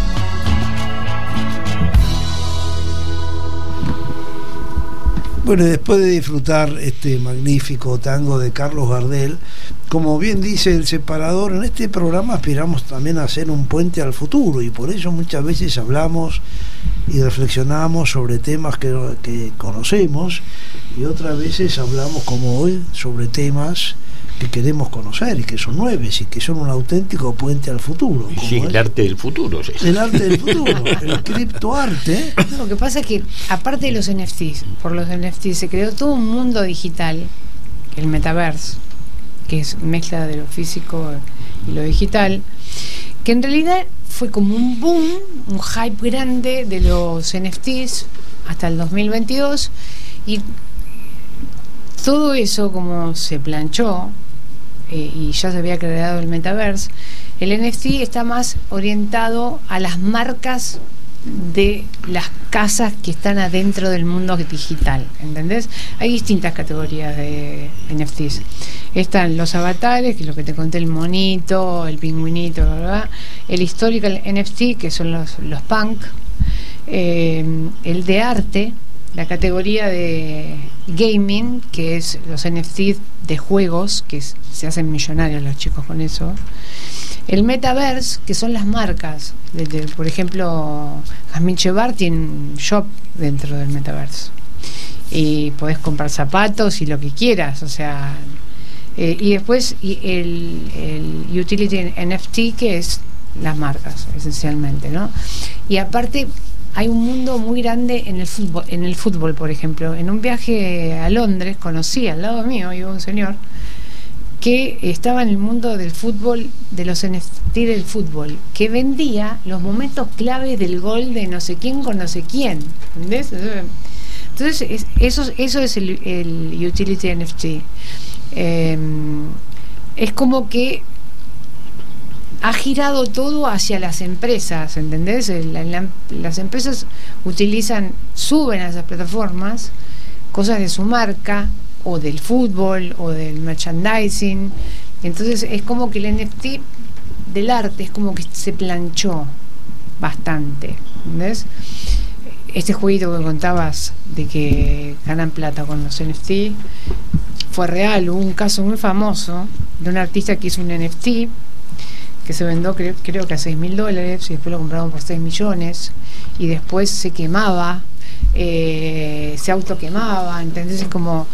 Bueno, después de disfrutar este magnífico tango de Carlos Gardel, como bien dice el separador, en este programa aspiramos también a hacer un puente al futuro, y por eso muchas veces hablamos y reflexionamos sobre temas que, que conocemos, y otras veces hablamos, como hoy, sobre temas que queremos conocer y que son nuevos y que son un auténtico puente al futuro. Sí, el arte del futuro. Sí. El arte del futuro, el criptoarte. Lo que pasa es que, aparte de los N F Ts, por los N F Ts se creó todo un mundo digital, el metaverse, que es mezcla de lo físico y lo digital, que en realidad fue como un boom, un hype grande de los N F Ts hasta el dos mil veintidós, y todo eso, como se planchó eh, y ya se había creado el metaverse, el N F T está más orientado a las marcas de las casas que están adentro del mundo digital, ¿entendés? Hay distintas categorías de N F Ts. Están los avatares, que es lo que te conté, el monito, el pingüinito, ¿verdad? El historical N F T, que son los, los punk, eh, el de arte, la categoría de gaming, que es los N F T de juegos, que es, se hacen millonarios los chicos con eso. El metaverse, que son las marcas. De, de, por ejemplo, Jasmine Chevar tiene un shop dentro del metaverse. Y podés comprar zapatos y lo que quieras. O sea, eh, y después y el, el Utility N F T, que es las marcas, esencialmente, ¿no? Y aparte, hay un mundo muy grande en el fútbol, en el fútbol, por ejemplo. En un viaje a Londres conocí al lado mío, iba un señor que estaba en el mundo del fútbol, de los N F T del fútbol, que vendía los momentos claves del gol de no sé quién con no sé quién, ¿entendés? Entonces es, eso, eso es el, el Utility N F T. Eh, es como que ha girado todo hacia las empresas, ¿entendés? La, la, las empresas utilizan, suben a esas plataformas cosas de su marca, o del fútbol, o del merchandising. Entonces es como que el N F T del arte es como que se planchó bastante, ¿entendés? Este jueguito que contabas de que ganan plata con los N F T fue real. Hubo un caso muy famoso de un artista que hizo un N F T que se vendió creo, creo que a seis mil dólares y después lo compraron por seis millones y después se quemaba, eh, se autoquemaba. Entonces es como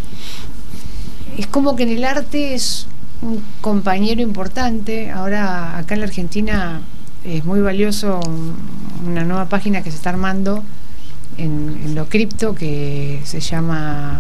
es como que en el arte es un compañero importante. Ahora acá en la Argentina es muy valioso una nueva página que se está armando en, en lo cripto, que se llama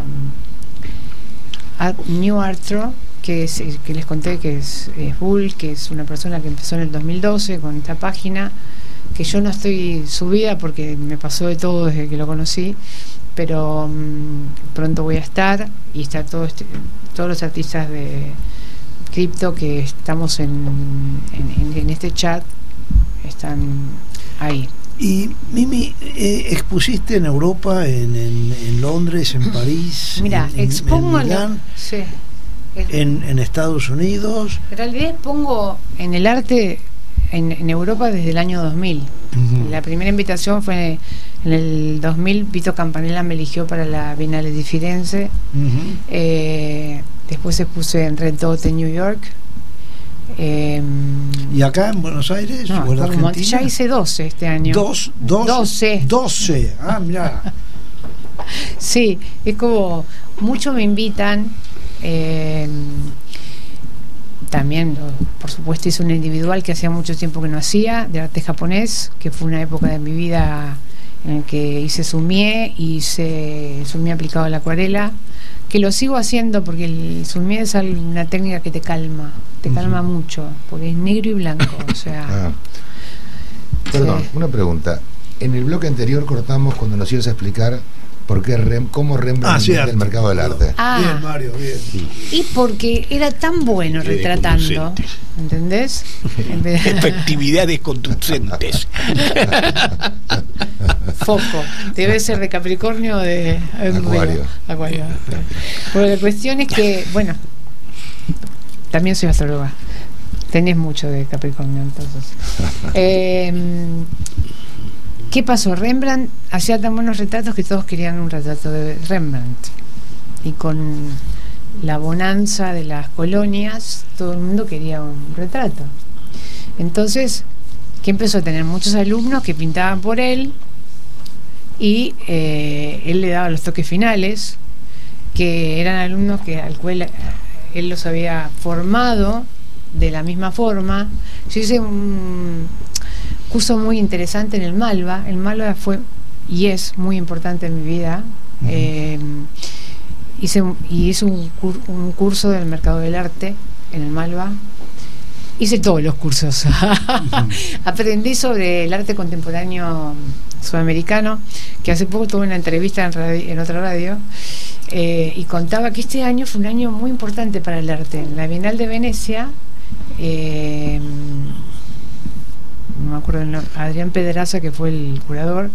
New Artro, que es, que les conté que es, es Bull, que es una persona que empezó en el dos mil doce con esta página, que yo no estoy subida porque me pasó de todo desde que lo conocí, pero um, pronto voy a estar, y está todo este, todos los artistas de cripto que estamos en, en, en este chat están ahí. Y Mimi, eh, expusiste en Europa, en, en, en Londres, en París, Mira, en, expongo en Milán, sí, en, en Estados Unidos. En realidad expongo en el arte en, en Europa desde el año dos mil. Uh-huh. La primera invitación fue en el dos mil. Vito Campanella me eligió para la Bienale di Firenze. Uh-huh. eh, después expuse en Red Dot en New York. Eh, ¿Y acá en Buenos Aires? No, ¿O en como Argentina? Ya hice doce este año. Dos, dos, doce. doce. Ah, mira. Sí, es como mucho me invitan. Eh, también, por supuesto, hice un individual que hacía mucho tiempo que no hacía, de arte japonés, que fue una época de mi vida en la que hice sumie, hice sumie aplicado a la acuarela, que lo sigo haciendo porque el sumie es una técnica que te calma, te calma uh-huh. mucho, porque es negro y blanco, o sea. Ah. Perdón, sí. Una pregunta. En el bloque anterior cortamos cuando nos ibas a explicar por qué Rem, cómo Rembrandt ah, el mercado del arte. Ah, bien, Mario, bien. Y porque era tan bueno retratando, ¿entendés? Efectividades conducentes. Foco. Debe ser de Capricornio o de Acuario. Acuario. Bueno, la cuestión es que, bueno, también soy astróloga. Tenés mucho de Capricornio, entonces. Eh, ¿Qué pasó? Rembrandt hacía tan buenos retratos que todos querían un retrato de Rembrandt. Y con la bonanza de las colonias, todo el mundo quería un retrato. Entonces, que empezó a tener muchos alumnos que pintaban por él, y eh, él le daba los toques finales, que eran alumnos que al cual él los había formado de la misma forma. Yo hice un curso muy interesante en el Malva. El Malva fue y es muy importante en mi vida. Uh-huh. eh, hice un, y hice un, cur, un curso del mercado del arte en el Malva. Hice todos los cursos. Uh-huh. Aprendí sobre el arte contemporáneo sudamericano, que hace poco tuve una entrevista en, radio, en otra radio, eh, y contaba que este año fue un año muy importante para el arte. En la Bienal de Venecia, eh, no me acuerdo el nombre, Adrián Pedraza, que fue el curador,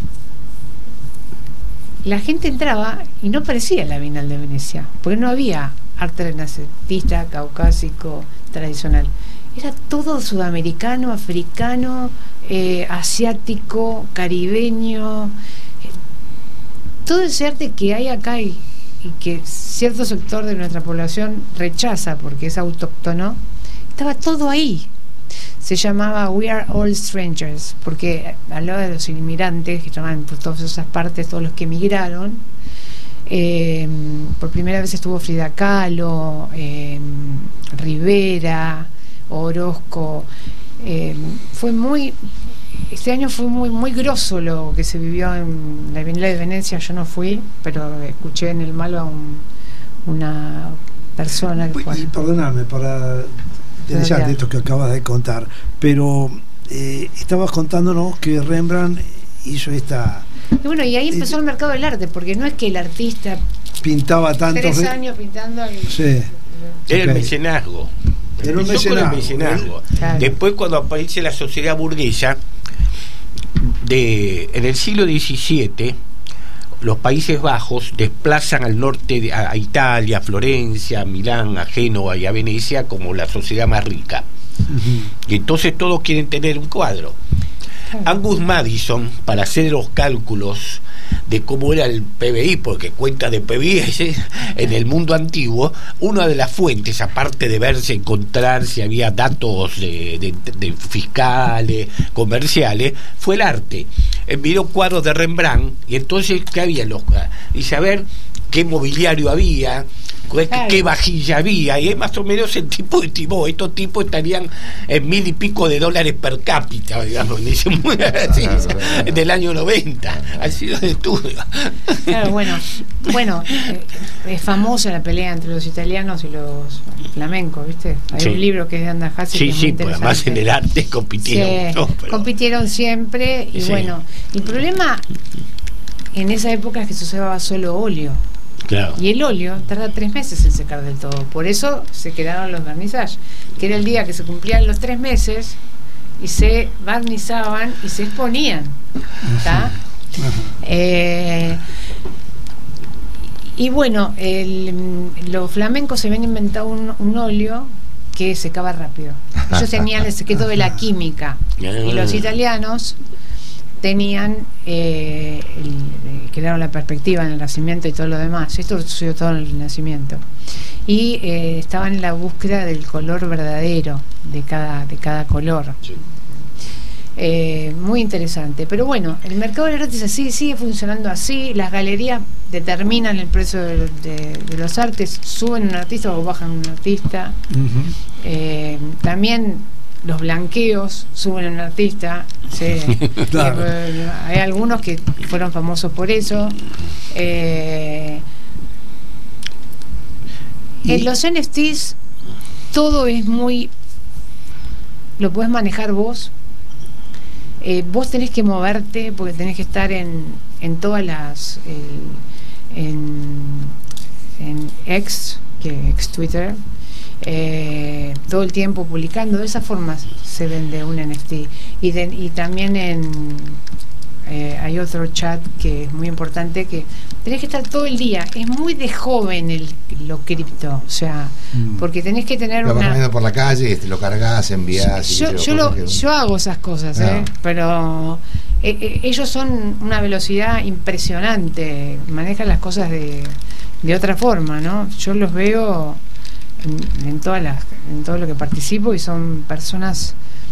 la gente entraba y no parecía la Bienal de Venecia, porque no había arte renacentista, caucásico, tradicional. Era todo sudamericano, africano, eh, asiático, caribeño, eh, todo ese arte que hay acá y, y que cierto sector de nuestra población rechaza porque es autóctono, estaba todo ahí. Se llamaba We Are All Strangers, porque hablaba de los inmigrantes que estaban por todas esas partes, todos los que emigraron. Eh, por primera vez estuvo Frida Kahlo, eh, Rivera, Orozco. Eh, fue muy este año fue muy muy grosso lo que se vivió en la Bienal de Venecia. Yo no fui, pero escuché en el Malva un, una persona que y perdóname para interesante esto que acabas de contar, pero eh, estabas contándonos que Rembrandt hizo esta. Y bueno, y ahí empezó eh, el mercado del arte, porque no es que el artista pintaba tanto. Tres re... años pintando. Y... Sí. Era okay. el mecenazgo. Era un mecenazgo. El mecenazgo. Claro. Después, cuando aparece la sociedad burguesa, de, en el siglo diecisiete, los Países Bajos desplazan al norte de, a, a Italia, a Florencia, a Milán, a Génova y a Venecia como la sociedad más rica. Uh-huh. Y entonces todos quieren tener un cuadro. Angus Madison, para hacer los cálculos de cómo era el P B I, porque cuenta de P B I en el mundo antiguo, una de las fuentes, aparte de verse, encontrar si había datos de, de, de fiscales, comerciales, fue el arte. Miró cuadros de Rembrandt y entonces, ¿qué había? Los, y saber qué mobiliario había, qué, claro. qué vajilla había, y es más o menos el tipo estimó, estos tipos estarían en mil y pico de dólares per cápita, digamos, así, del año noventa, ha sido el estudio. Claro, bueno, bueno, eh, es famosa la pelea entre los italianos y los flamencos, ¿viste? Hay sí. un libro que es de Andajasi. Sí, que es sí, muy pues además en el arte compitieron. Sí, ¿no? Pero... compitieron siempre, y sí. bueno, el problema en esa época es que se usaba solo óleo. Claro. Y el óleo tarda tres meses en secar del todo. Por eso se quedaron los vernizajes, que era el día que se cumplían los tres meses y se barnizaban y se exponían. ¿Está? Eh, y bueno, el, los flamencos se habían inventado un, un óleo que secaba rápido. Ellos tenían el secreto de la química. Y los italianos tenían eh, el, crearon la perspectiva en el Renacimiento y todo lo demás. Esto sucedió todo en el Renacimiento. Y eh, estaban en la búsqueda del color verdadero de cada, de cada color. Sí. Eh, muy interesante. Pero bueno, el mercado del arte es así, sigue funcionando así. Las galerías determinan el precio de, de, de los artes, suben un artista o bajan un artista. Uh-huh. eh, también los blanqueos suben a un artista, sí. Claro. eh, hay algunos que fueron famosos por eso. Eh, en los N F Ts todo es muy, lo puedes manejar vos. Eh, vos tenés que moverte porque tenés que estar en, en todas las eh, en, en X, que ex Twitter. Eh, todo el tiempo publicando. De esa forma se vende un N F T. Y, de, y también en eh, hay otro chat que es muy importante, que tenés que estar todo el día. Es muy de joven el, lo cripto, o sea, mm. porque tenés que tener lo una... vas por la calle, lo cargas, envías. Yo, yo, yo, lo, que... yo hago esas cosas, no. ¿eh? Pero eh, eh, ellos son una velocidad impresionante, manejan las cosas de, de otra forma, ¿no? Yo los veo en, en todas las, en todo lo que participo, y son personas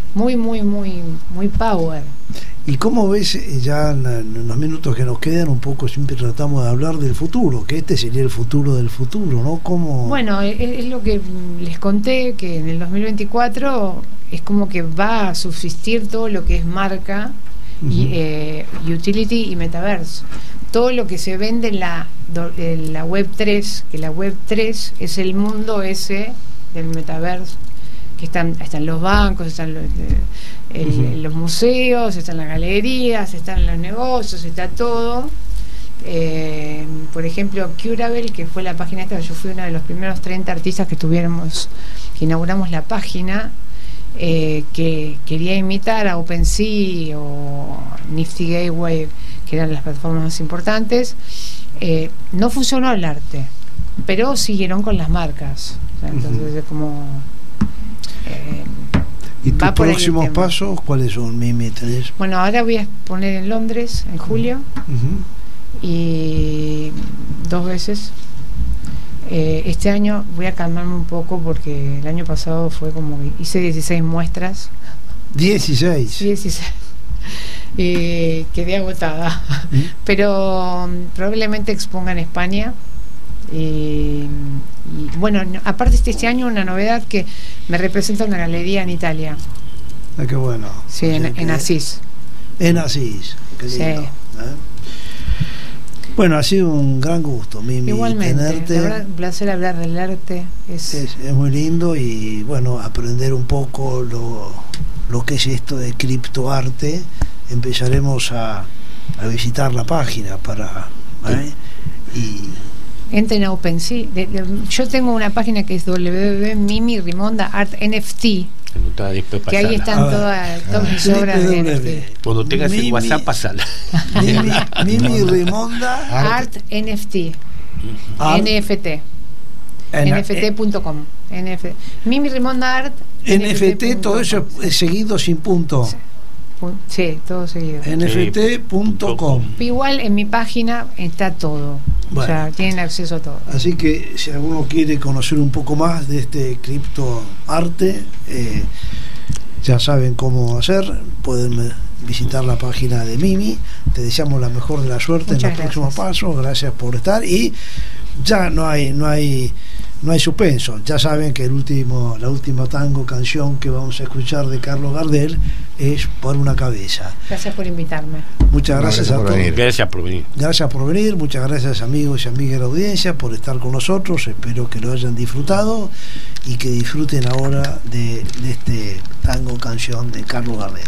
muy, muy, muy, muy power. ¿Y cómo ves, ya en los minutos que nos quedan, un poco siempre tratamos de hablar del futuro, que este sería el futuro del futuro, ¿no? ¿Cómo? Bueno, es, es lo que les conté, que en el dos mil veinticuatro es como que va a subsistir todo lo que es marca, uh-huh. y, eh, utility y metaverso. Todo lo que se vende en la, en la web tres, que la web tres es el mundo ese del metaverso, que están, están los bancos, están los, el, uh-huh. los museos, están las galerías, están los negocios, está todo. Eh, por ejemplo, Curable, que fue la página esta, yo fui uno de los primeros treinta artistas que tuviéramos, que inauguramos la página, eh, que quería imitar a OpenSea o Nifty Gateway, que eran las plataformas más importantes. Eh, no funcionó el arte, pero siguieron con las marcas. O sea, entonces uh-huh. es como... Eh, ¿Y tus próximos pasos cuáles son, Mimi? ¿Tenés? Bueno, ahora voy a exponer en Londres en julio, uh-huh. y dos veces. Eh, este año voy a calmarme un poco porque el año pasado fue como hice dieciséis muestras. ¿dieciséis? dieciséis. Eh, quedé agotada. ¿Mm? Pero um, probablemente exponga en España. Y, y bueno, aparte este, este año una novedad, que me representa una galería en Italia. Ah, qué bueno. Sí, en, en Asís. En Asís, qué lindo. Sí. ¿Eh? Bueno, ha sido un gran gusto, Mimi. Igualmente, tenerte. La verdad, un placer hablar del arte. Es... Es, es muy lindo, y bueno, aprender un poco lo, lo que es esto de criptoarte. Empezaremos a, a visitar la página para... ¿eh? Y entren a OpenSea. De, de, yo tengo una página que es w w w punto mimi rimonda art n f t, que ahí están todas, todas mis obras de N F T. Cuando tengas Mimi, el WhatsApp, pasala. Mimi, Mimi Rimonda Art N F T. Art. N F T. N F T punto com. N F T. Mimi Rimonda Art. N F T, todo eso es seguido sin punto. Sí. Sí, todo seguido. N F T punto com. Igual en mi página está todo. Bueno, o sea, tienen acceso a todo. Así que si alguno quiere conocer un poco más de este criptoarte, eh, ya saben cómo hacer. Pueden visitar la página de Mimi. Te deseamos la mejor de la suerte. Muchas en los gracias. Próximos pasos. Gracias por estar. Y ya no hay, no hay No hay suspenso. Ya saben que el último, la última tango canción que vamos a escuchar de Carlos Gardel es Por una cabeza. Gracias por invitarme. Muchas gracias, gracias a todos. Venir. Gracias por venir. Gracias por venir. Muchas gracias, amigos y amigas de la audiencia, por estar con nosotros. Espero que lo hayan disfrutado y que disfruten ahora de, de este tango canción de Carlos Gardel.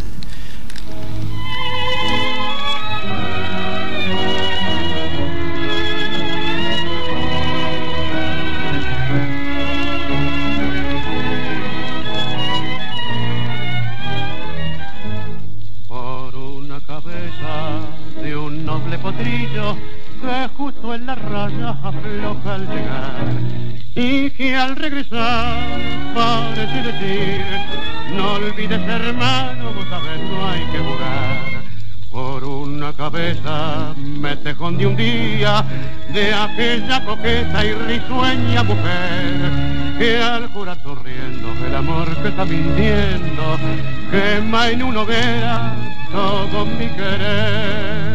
Potrillo que justo en la raya afloja al llegar y que al regresar parece decir: no olvides, hermano, vos sabés, no hay que jugar. Por una cabeza me tejón de un día de aquella coqueta y risueña mujer que al jurar sonriendo el amor que está mintiendo quema en una hoguera todo mi querer.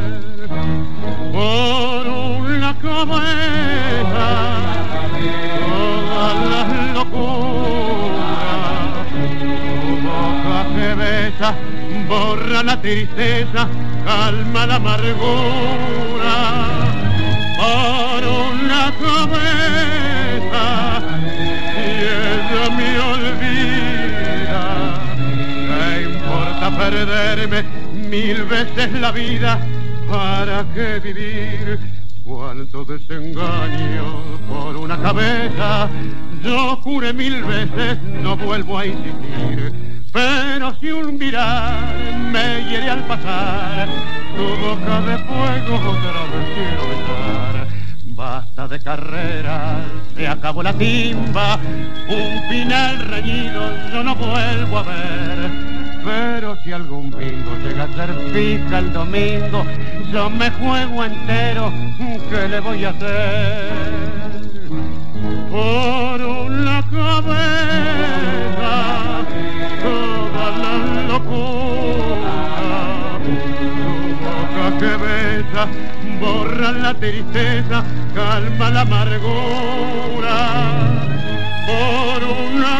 Por una cabeza todas las locuras, tu boca que besa borra la tristeza, calma la amargura. Por una cabeza y ella me olvida, ¿qué importa perderme mil veces la vida? ¿Para qué vivir? Cuánto desengaño por una cabeza. Yo juré mil veces, no vuelvo a insistir. Pero si un mirar me hiere al pasar, tu boca de fuego otra vez quiero besar. Basta de carreras, se acabó la timba, un final reñido yo no vuelvo a ver. Pero si algún bingo llega a ser fija el domingo, yo me juego entero, ¿qué le voy a hacer? Por una cabeza, todas las locura. Tu boca que besa borra la tristeza, calma la amargura. Por una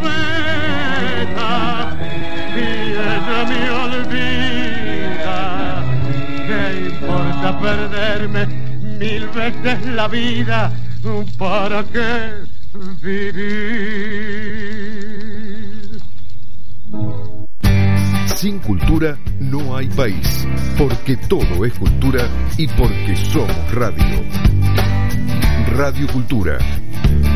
cabeza y ella me olvida. ¿Qué importa perderme mil veces la vida? ¿Para qué vivir? Sin cultura no hay país, porque todo es cultura y porque somos radio. Radio Cultura.